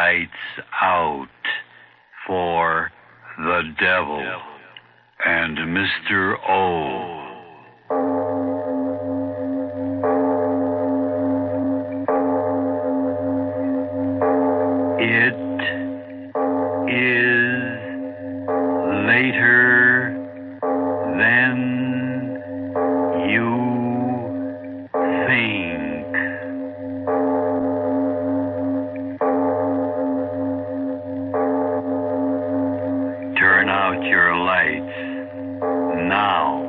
Lights out for the devil and Mr. O. It is later than you think. Turn out your lights now.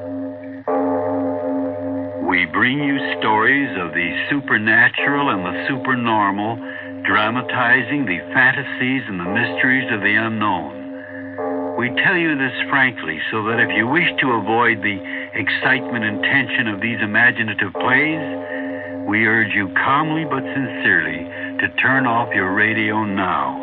We bring you stories of the supernatural and the supernormal, dramatizing the fantasies and the mysteries of the unknown. We tell you this frankly so that if you wish to avoid the excitement and tension of these imaginative plays, we urge you calmly but sincerely to turn off your radio now.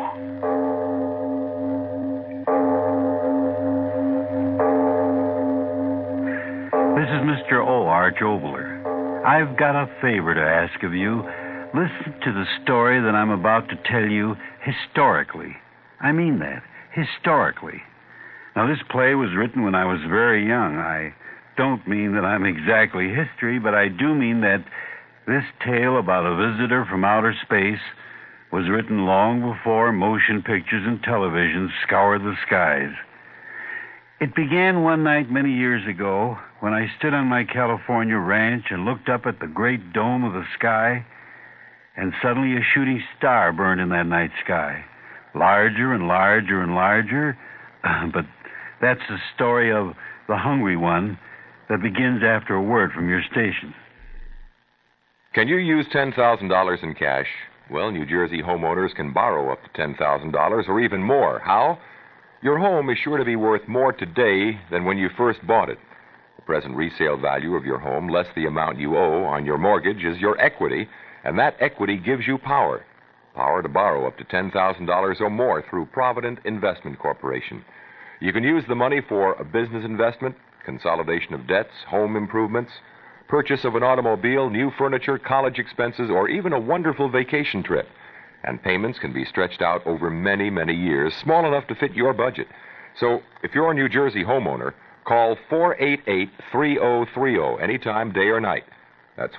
This is Mr. O. Arch Obler. I've got a favor to ask of you. Listen to the story that I'm about to tell you historically. I mean that, historically. Now, this play was written when I was very young. I don't mean that I'm exactly history, but I do mean that this tale about a visitor from outer space was written long before motion pictures and television scoured the skies. It began one night many years ago when I stood on my California ranch and looked up at the great dome of the sky, and suddenly a shooting star burned in that night sky. Larger and larger and larger, but that's the story of the hungry one that begins after a word from your station. Can you use $10,000 in cash? Well, New Jersey homeowners can borrow up to $10,000 or even more. How? Your home is sure to be worth more today than when you first bought it. The present resale value of your home, less the amount you owe on your mortgage, is your equity, and that equity gives you power. Power to borrow up to $10,000 or more through Provident Investment Corporation. You can use the money for a business investment, consolidation of debts, home improvements, purchase of an automobile, new furniture, college expenses, or even a wonderful vacation trip. And payments can be stretched out over many, many years, small enough to fit your budget. So, if you're a New Jersey homeowner, call 488-3030 anytime, day or night. That's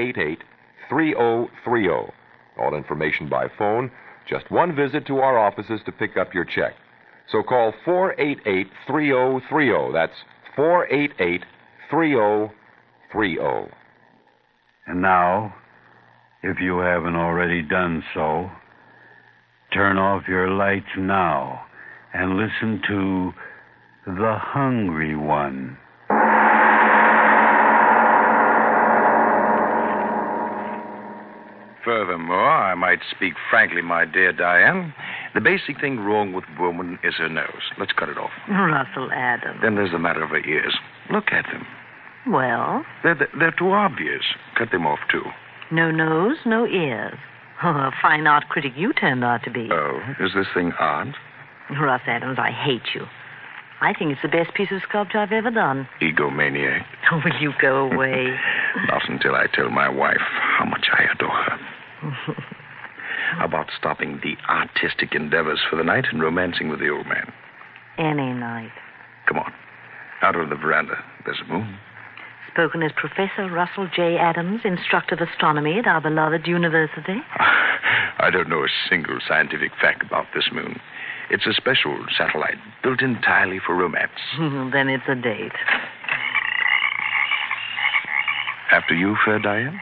488-3030. All information by phone, just one visit to our offices to pick up your check. So call 488-3030. That's 488-3030. And now, if you haven't already done so, turn off your lights now and listen to The Hungry One. Furthermore, I might speak frankly, my dear Diane. The basic thing wrong with woman is her nose. Let's cut it off. Russell Adams. Then there's the matter of her ears. Look at them. Well? They're too obvious. Cut them off, too. No nose, no ears. Oh, a fine art critic you turned out to be. Oh, is this thing odd? Russ Adams, I hate you. I think it's the best piece of sculpture I've ever done. Egomaniac. Oh, will you go away? Not until I tell my wife how much I adore her. How about stopping the artistic endeavors for the night and romancing with the old man? Any night. Come on. Out on the veranda. There's a moon. Spoken as Professor Russell J. Adams, instructor of astronomy at our beloved university. I don't know a single scientific fact about this moon. It's a special satellite built entirely for romance. Then it's a date. After you, fair Diane?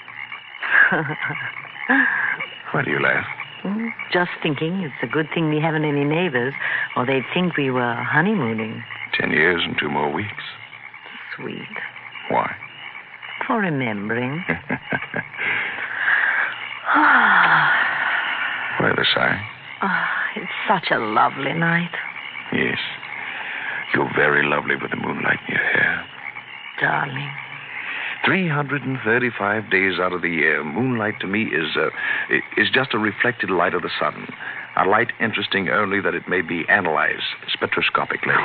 Why do you laugh? Just thinking it's a good thing we haven't any neighbors, or they'd think we were honeymooning. 10 years and 2 more weeks. Sweet. Why? For remembering. Why the sigh? It's such a lovely night. Yes. You're very lovely with the moonlight in your hair. Darling. 335 days out of the year, moonlight to me is just a reflected light of the sun. A light interesting only that it may be analyzed spectroscopically.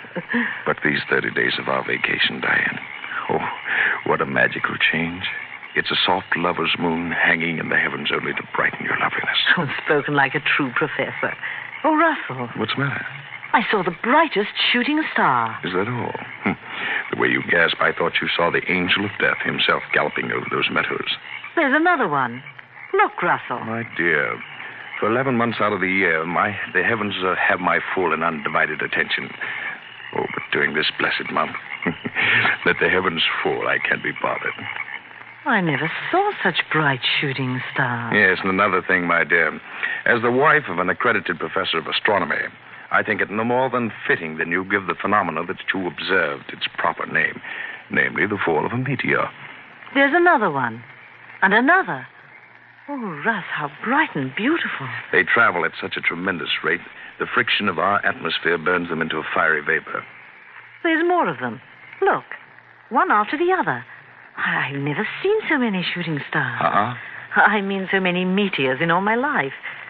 But these 30 days of our vacation, Diane, oh, what a magical change. It's a soft lover's moon hanging in the heavens only to brighten your loveliness. Oh, spoken like a true professor. Oh, Russell, What's the matter? I saw the brightest shooting star. Is that all? The way you gasp, I thought you saw the angel of death himself galloping over those meadows. There's another one. Look, Russell. My dear, for 11 months out of the year, the heavens have my full and undivided attention. Oh, but during this blessed month, let the heavens fall. I can't be bothered. I never saw such bright shooting stars. Yes, and another thing, my dear. As the wife of an accredited professor of astronomy, I think it no more than fitting that you give the phenomena that you observed its proper name, namely the fall of a meteor. There's another one. And another. Oh, Russ, how bright and beautiful. They travel at such a tremendous rate, the friction of our atmosphere burns them into a fiery vapor. There's more of them. Look, one after the other. I've never seen so many shooting stars. I mean so many meteors in all my life.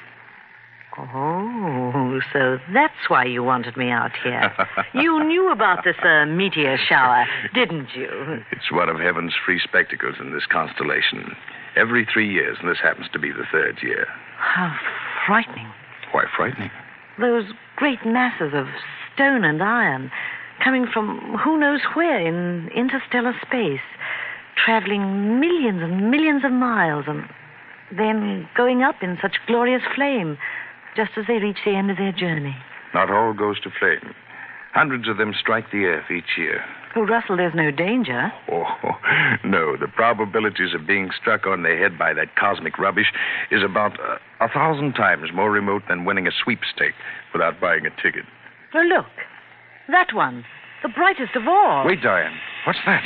Oh, so that's why you wanted me out here. You knew about this meteor shower, didn't you? It's one of heaven's free spectacles in this constellation. Every 3 years, and this happens to be the 3rd year. How frightening. Why frightening? Those great masses of stone and iron coming from who knows where in interstellar space, traveling millions and millions of miles and then going up in such glorious flame just as they reach the end of their journey. Not all goes to flame. Hundreds of them strike the earth each year. Oh, Russell, there's no danger. Oh, no. The probabilities of being struck on the head by that cosmic rubbish is about 1,000 times more remote than winning a sweepstake without buying a ticket. Oh, look. That one. The brightest of all. Wait, Diane. What's that?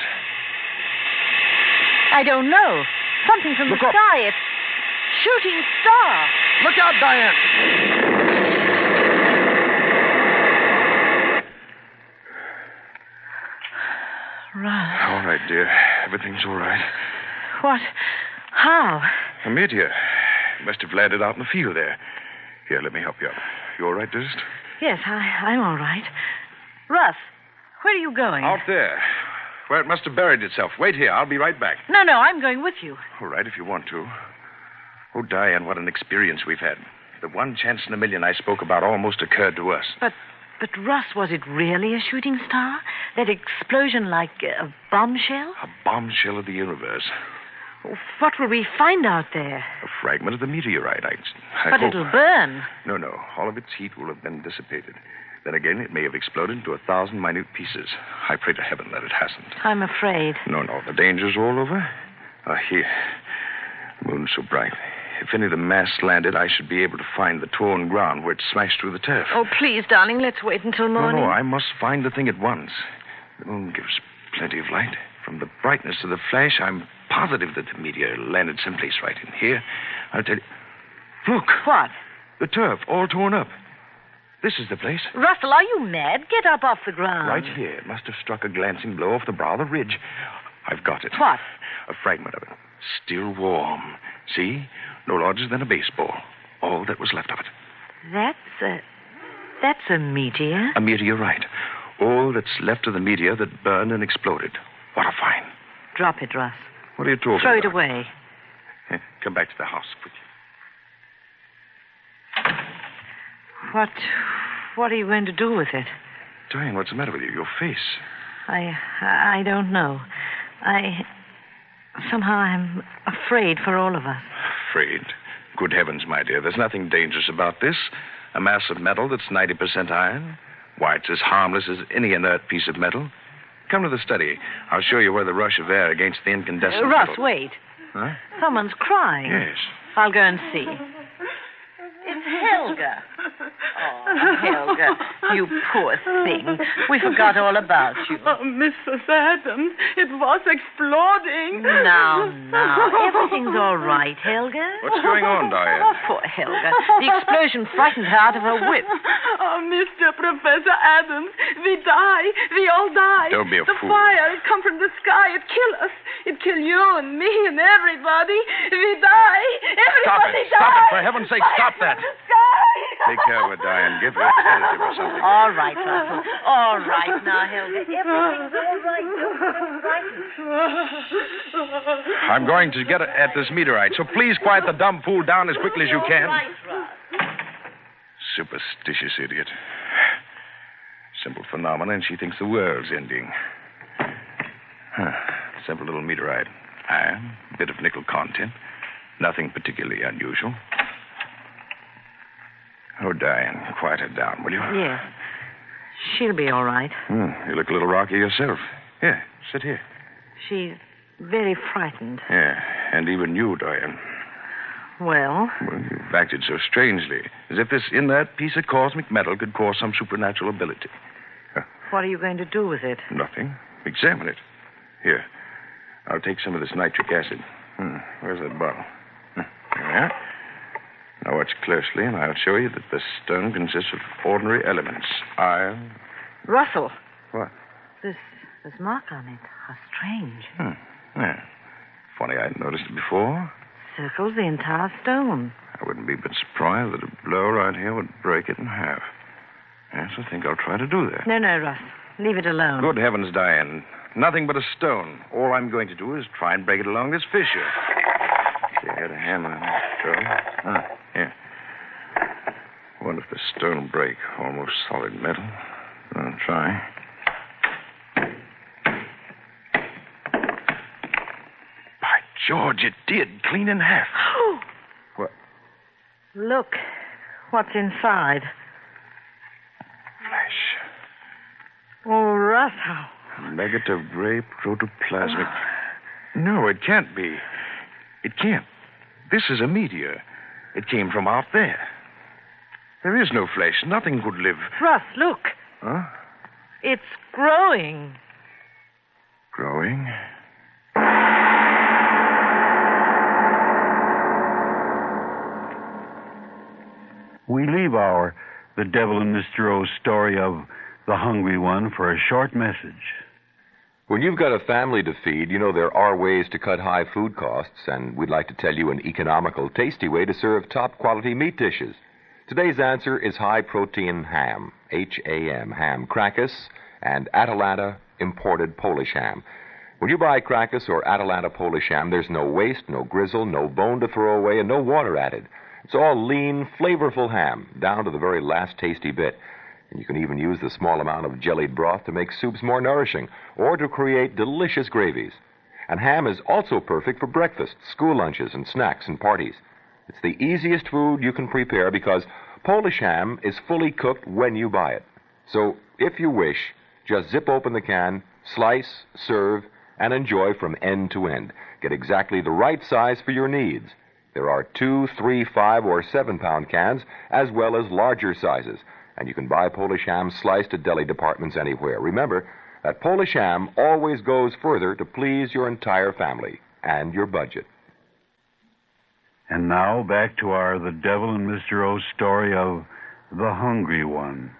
I don't know. Something from Look the up. sky. It's shooting star. Look out, Diane! Russ. All right, dear. Everything's all right. What? How? A meteor. Must have landed out in the field there. Here, let me help you up. You all right, dearest? Yes, I'm all right. Russ, where are you going? Out there. Where it must have buried itself. Wait here. I'll be right back. No, I'm going with you. All right, if you want to. Oh, Diane, what an experience we've had. The one chance in a million I spoke about almost occurred to us. But Russ, was it really a shooting star? That explosion like a bombshell? A bombshell of the universe. What will we find out there? A fragment of the meteorite. I But hope. it'll burn. No. All of its heat will have been dissipated. Then again, it may have exploded into 1,000 minute pieces. I pray to heaven that it hasn't. I'm afraid. No. The danger's all over. Here. The moon's so bright. If any of the mass landed, I should be able to find the torn ground where it smashed through the turf. Oh, please, darling, let's wait until morning. No, I must find the thing at once. The moon gives plenty of light. From the brightness of the flash, I'm positive that the meteor landed someplace right in here. I'll tell you. Look. What? The turf, all torn up. This is the place. Russell, are you mad? Get up off the ground. Right here. It must have struck a glancing blow off the brow of the ridge. I've got it. What? A fragment of it. Still warm. See? No larger than a baseball. All that was left of it. That's a meteor. A meteorite. All that's left of the meteor that burned and exploded. What a find. Drop it, Russ. What are you talking Throw it about? away. Come back to the house, quick. What are you going to do with it? Diane, what's the matter with you? Your face. I don't know. Somehow I'm afraid for all of us. Afraid? Good heavens, my dear. There's nothing dangerous about this. A mass of metal that's 90% iron. Why, it's as harmless as any inert piece of metal. Come to the study. I'll show you where the rush of air against the incandescent Russ, metal... wait. Huh? Someone's crying. Yes. I'll go and see. It's Helga. Oh, Helga, you poor thing. We forgot all about you. Oh, Mrs. Adams, it was exploding. Now, everything's all right, Helga. What's going on, Diane? Oh, poor Helga. The explosion frightened her out of her wits. Oh, Mr. Professor Adams, we die. We all die. Don't be a the fool. The fire, it come from the sky. It kill us. It kill you and me and everybody. We die. Everybody Stop it. die. Stop it. For heaven's sake, Fire stop from that. the sky. Take care of her, Diane. Give her a sedative or something. All right, Russell. All right now, Helga. Everything's all right. Don't be frightened. I'm going to get at this meteorite, so please quiet the dumb fool down as quickly as you can. All right, Russ. Superstitious idiot. Simple phenomena, and she thinks the world's ending. Simple little meteorite. Iron, bit of nickel content. Nothing particularly unusual. Oh, Diane, quiet her down, will you? Yes. She'll be all right. You look a little rocky yourself. Here, sit here. She's very frightened. Yeah, and even you, Diane. Well? Well, you've acted so strangely, as if this inert piece of cosmic metal could cause some supernatural ability. What are you going to do with it? Nothing. Examine it. Here, I'll take some of this nitric acid. Where's that bottle? Yeah. Now watch closely, and I'll show you that the stone consists of ordinary elements. Iron. Russell. What? This mark on it. How strange. Yeah. Funny I hadn't noticed it before. Circles the entire stone. I wouldn't be a bit surprised that a blow right here would break it in half. Yes, I think I'll try to do that. No, Russ. Leave it alone. Good heavens, Diane. Nothing but a stone. All I'm going to do is try and break it along this fissure. See, I had a hammer in the here. Wonder if the stone will break. Almost solid metal. I'll try. By George, it did. Clean in half. What? Look. What's inside? Flesh. Oh, Russ, how... Negative gray protoplasmic. No, it can't be. It can't. This is a meteor. It came from out there. There is no flesh. Nothing could live. Russ, look. Huh? It's growing. Growing? We leave our The Devil and Mr. O's story of The Hungry One for a short message. When you've got a family to feed, you know there are ways to cut high food costs, and we'd like to tell you an economical, tasty way to serve top-quality meat dishes. Today's answer is high-protein ham, H-A-M, ham Crackus, and Atalanta imported Polish ham. When you buy Crackus or Atalanta Polish ham, there's no waste, no grizzle, no bone to throw away, and no water added. It's all lean, flavorful ham, down to the very last tasty bit. And you can even use the small amount of jellied broth to make soups more nourishing or to create delicious gravies. And ham is also perfect for breakfast, school lunches, and snacks and parties. It's the easiest food you can prepare because Polish ham is fully cooked when you buy it. So, if you wish, just zip open the can, slice, serve, and enjoy from end to end. Get exactly the right size for your needs. There are 2, 3, 5, or 7-pound cans, as well as larger sizes. And you can buy Polish ham sliced at deli departments anywhere. Remember that Polish ham always goes further to please your entire family and your budget. And now back to our The Devil and Mr. O's story of The Hungry One.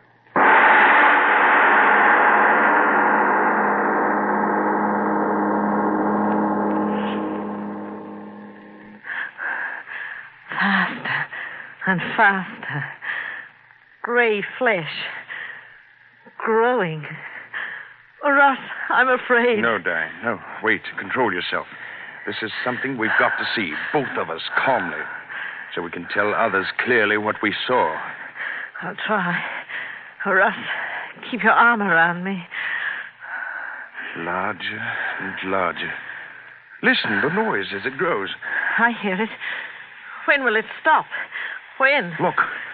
Faster and faster. Gray flesh. Growing. Oh, Russ, I'm afraid. No, Diane, no. Wait, control yourself. This is something we've got to see, both of us, calmly, so we can tell others clearly what we saw. I'll try. Oh, Russ, keep your arm around me. Larger and larger. Listen, the noise as it grows. I hear it. When will it stop? When? Look.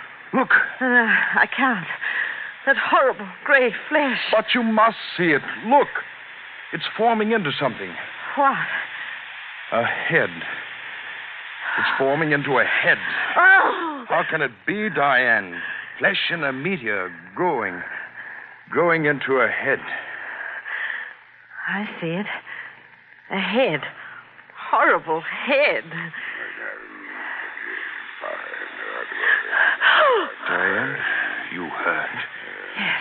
I can't. That horrible gray flesh. But you must see it. Look. It's forming into something. What? A head. It's forming into a head. Oh! How can it be, Diane? Flesh in a meteor growing into a head. I see it. A head. Horrible head. Diane, you heard. Yes.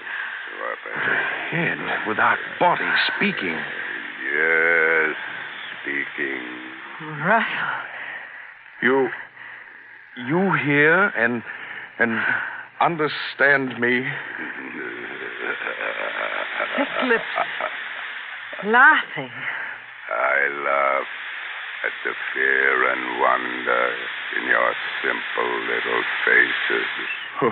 A head without body speaking. Yes, speaking. Russell. You hear and and understand me. His lips laughing. I laugh at the fear and wonder in your simple little faces.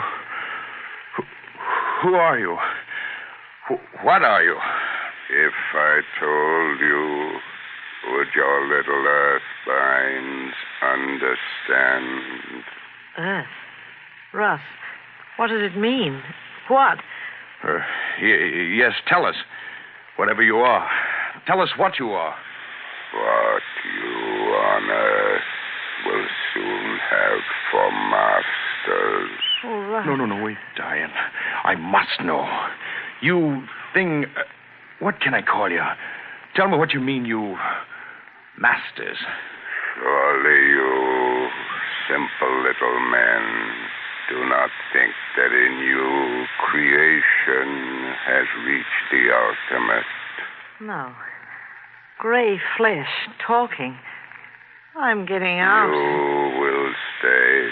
Who are you? What are you? If I told you, would your little earthbinds understand? Earth? Russ, what does it mean? What? Yes, tell us. Whatever you are. Tell us what you are. What you on earth will soon have for masters. Oh, Russ. No, wait, Diane. I must know. You thing... what can I call you? Tell me what you mean, you... masters. Surely you simple little men do not think that in you creation has reached the ultimate. No. Gray flesh talking. I'm getting out. You will stay.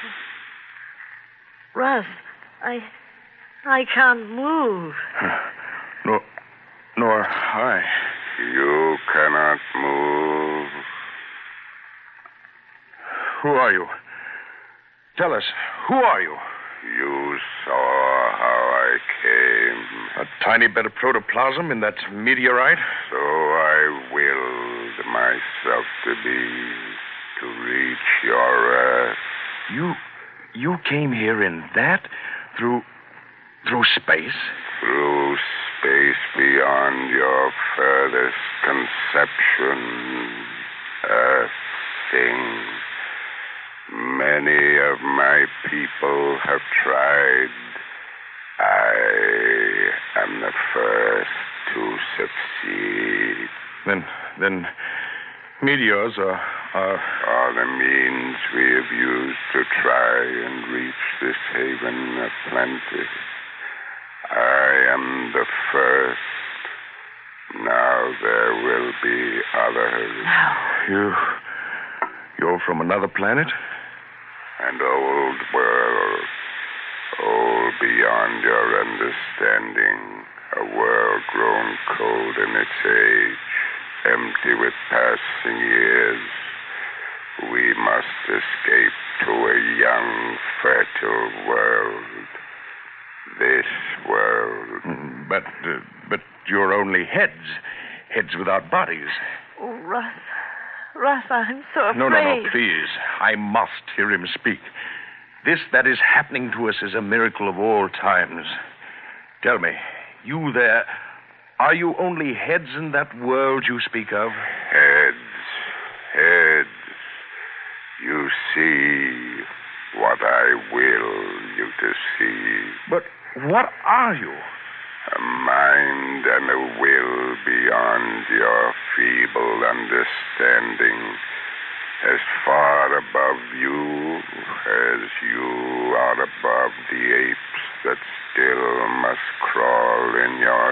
Russ, I can't move. Nor I. You cannot move. Who are you? Tell us, who are you? You saw how I came. A tiny bit of protoplasm in that meteorite? So I willed myself to be, to reach your earth. You came here in that? Through space? Through space beyond your furthest conception. Earth thing. Many of my people have tried. I am the first to succeed. Then meteors are the means we have used to try and reach this haven of plenty. I am the first. Now there will be others. You're from another planet? An old world, old beyond your understanding, a world grown cold in its age, empty with passing years. We must escape to a young, fertile world. This world. But you're only heads without bodies. Oh, Russ, I'm so afraid. No, please. I must hear him speak. This that is happening to us is a miracle of all times. Tell me, you there, are you only heads in that world you speak of? Heads. You see what I will you to see. But what are you? A mind and a will beyond your feeble understanding, as far above you as you are above the apes that still must crawl in your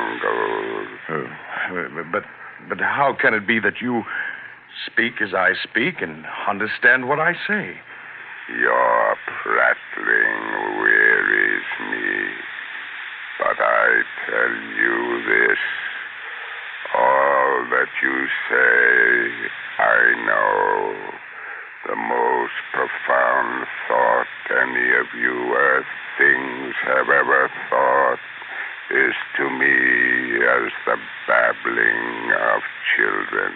jungle. But how can it be that you speak as I speak and understand what I say? Your prattling wearies me. But I tell you this, all that you say, I know. The most profound thought any of you earth things have ever thought is to me as the babbling of children.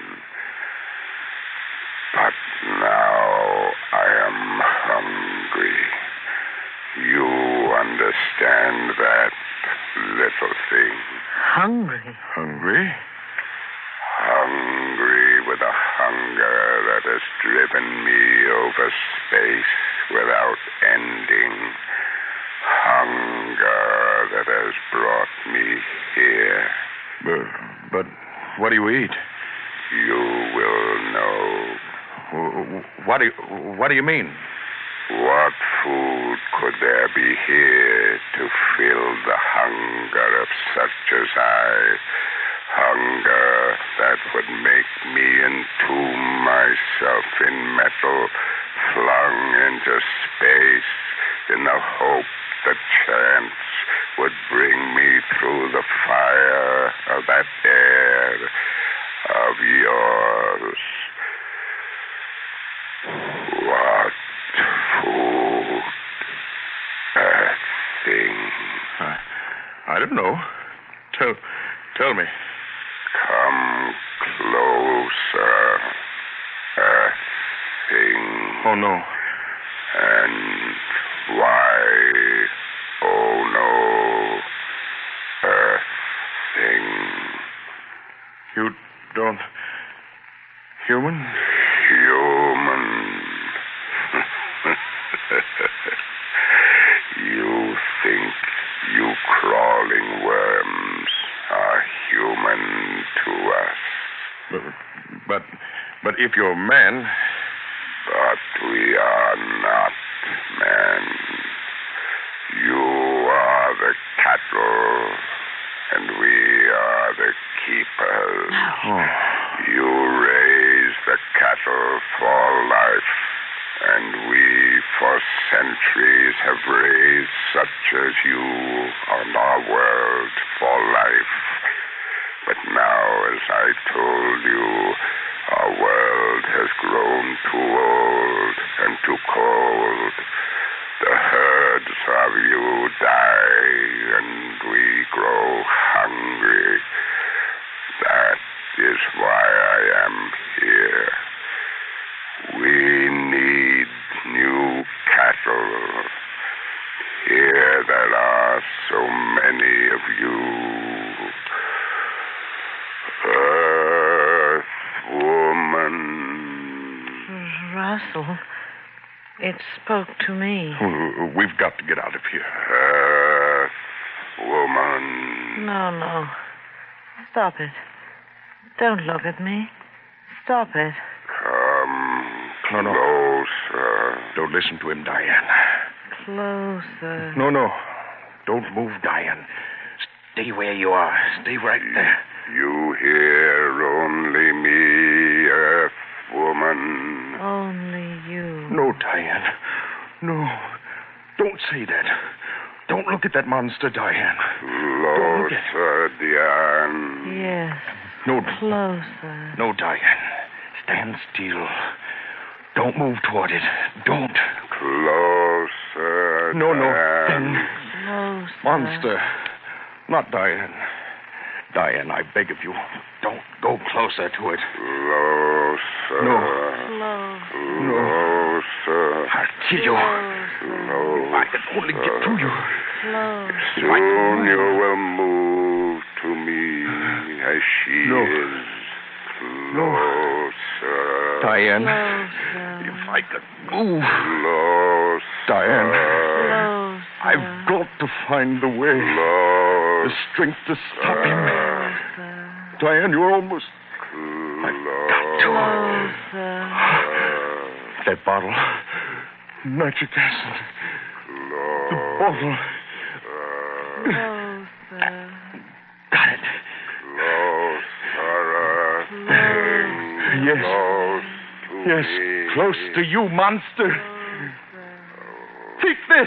But now I am hungry. You understand that, little thing. Hungry? Hungry? Hungry with a hunger that has driven me over space without ending. Hunger that has brought me here. But what do you eat? You will know. What do you mean? What food could there be here to fill the hunger of such as I? Hunger that would make me entomb myself in metal, flung into space in don't know. Tell me. Come closer, Earthling. Oh, no. And why, oh no, Earthling. You don't... Human? Human. You think you crawling worms are human to us. But if you're man... But we are not men. You are the cattle, and we are the keepers. Oh. You raise the cattle for life, and we for centuries have raised such as you on our world for life. But now, as I told you, our world has grown too old and too cold. The herds of you die, and we grow hungry. That is why I am here. We need new cattle. Here there are so many of you. Earth woman. Russell, it spoke to me. We've got to get out of here. Earth woman. No. Stop it. Don't look at me. Stop it. Come No. closer. Don't listen to him, Diane. Closer. No. Don't move, Diane. Stay where you are. Stay right there. You hear only me, Earth woman. Only you. No, Diane. No. Don't say that. Don't look at that monster, Diane. Closer, Diane. Yes. No. Closer. No, Diane. Stand still. Don't move toward it. Don't. Closer, No. Diane. Closer. Monster. Not Diane. Diane, I beg of you, don't go closer to it. Closer. No. Closer. I'll kill you. Closer. If I could only get to you. Closer. Soon you will move to me as she No. is. No. Closer. Diane, Closer. if I could move. Closer. Diane, Closer. I've got to find the way. The strength to stop him. Diane, you're almost... I've got to. Closer. That bottle. Nitric acid. The bottle. Closer. Got it. Yes. Yes, close to you, monster. Take this.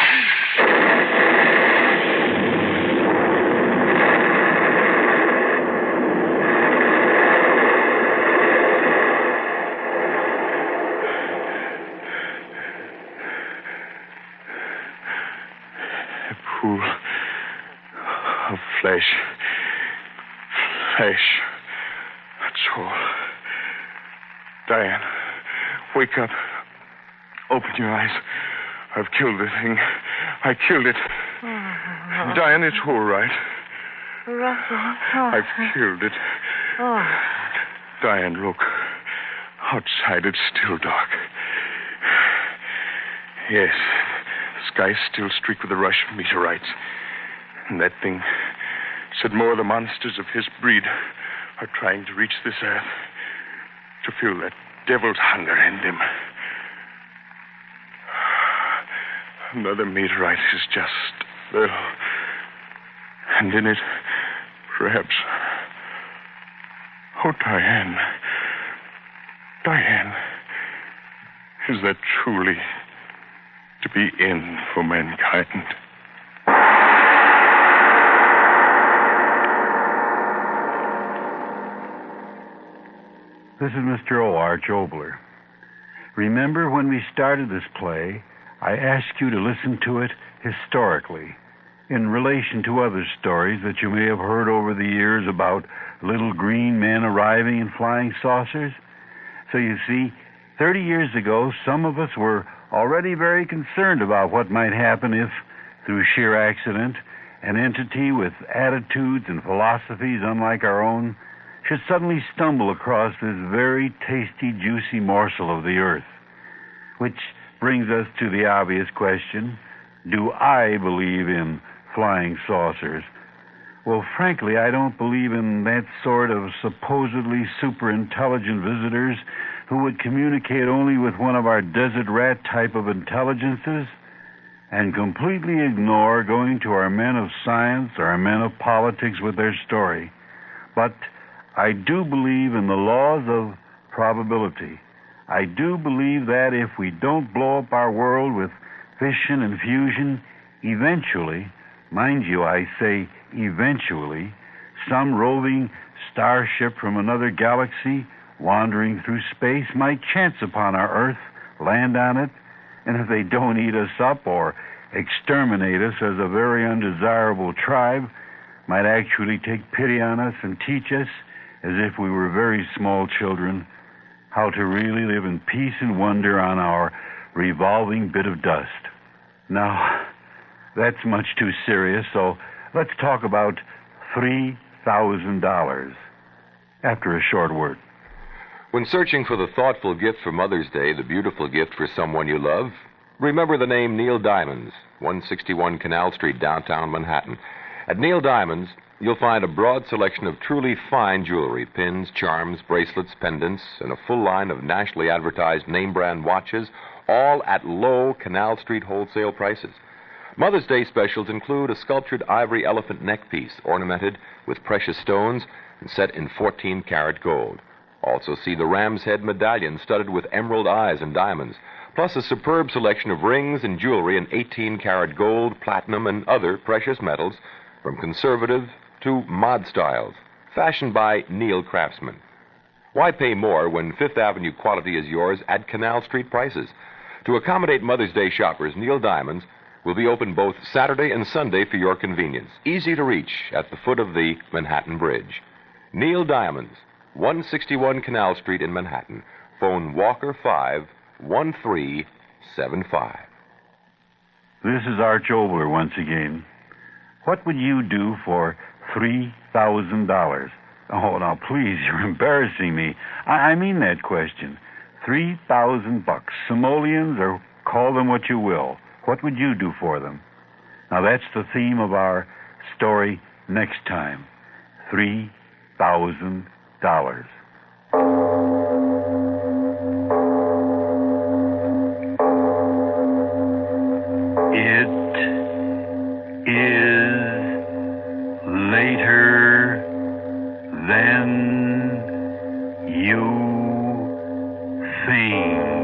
A pool of flesh. That's all. Diane, wake up. Open your eyes. I've killed the thing. I killed it. Diane, it's all right. Russell. I've killed it. Oh. Diane, look. Outside it's still dark. Yes, the sky's still streaked with a rush of meteorites. And that thing said more of the monsters of his breed are trying to reach this earth to feel that devil's hunger in them. Another meteorite is just there. And in it, perhaps... Oh, Diane. Diane. Is that truly to be in for mankind? This is Mr. O.R. Jobler. Remember when we started this play, I asked you to listen to it historically. in relation to other stories that you may have heard over the years about little green men arriving in flying saucers. So you see, 30 years ago, some of us were already very concerned about what might happen if, through sheer accident, an entity with attitudes and philosophies unlike our own should suddenly stumble across this very tasty, juicy morsel of the earth. Which brings us to the obvious question, do I believe in flying saucers? Well, frankly, I don't believe in that sort of supposedly super intelligent visitors who would communicate only with one of our desert rat type of intelligences and completely ignore going to our men of science or our men of politics with their story. But I do believe in the laws of probability. I do believe that if we don't blow up our world with fission and fusion, eventually, mind you, I say eventually, some roving starship from another galaxy wandering through space might chance upon our Earth, land on it, and if they don't eat us up or exterminate us as a very undesirable tribe, might actually take pity on us and teach us, as if we were very small children, how to really live in peace and wonder on our revolving bit of dust. Now, that's much too serious, so let's talk about $3,000 after a short word. When searching for the thoughtful gift for Mother's Day, the beautiful gift for someone you love, remember the name Neil Diamonds, 161 Canal Street, downtown Manhattan. At Neil Diamonds, you'll find a broad selection of truly fine jewelry, pins, charms, bracelets, pendants, and a full line of nationally advertised name-brand watches, all at low Canal Street wholesale prices. Mother's Day specials include a sculptured ivory elephant neckpiece ornamented with precious stones and set in 14-karat gold. Also see the ram's head medallion studded with emerald eyes and diamonds, plus a superb selection of rings and jewelry in 18-karat gold, platinum, and other precious metals from conservative to mod styles, fashioned by Neil craftsmen. Why pay more when Fifth Avenue quality is yours at Canal Street prices? To accommodate Mother's Day shoppers, Neil Diamonds will be open both Saturday and Sunday for your convenience. Easy to reach at the foot of the Manhattan Bridge. Neil Diamonds, 161 Canal Street in Manhattan. Phone Walker 51375. This is Arch Obler once again. What would you do for $3,000? Oh, now, please, you're embarrassing me. I mean that question. $3,000, simoleons, or call them what you will. What would you do for them? Now, that's the theme of our story next time. $3,000. It is later than you think.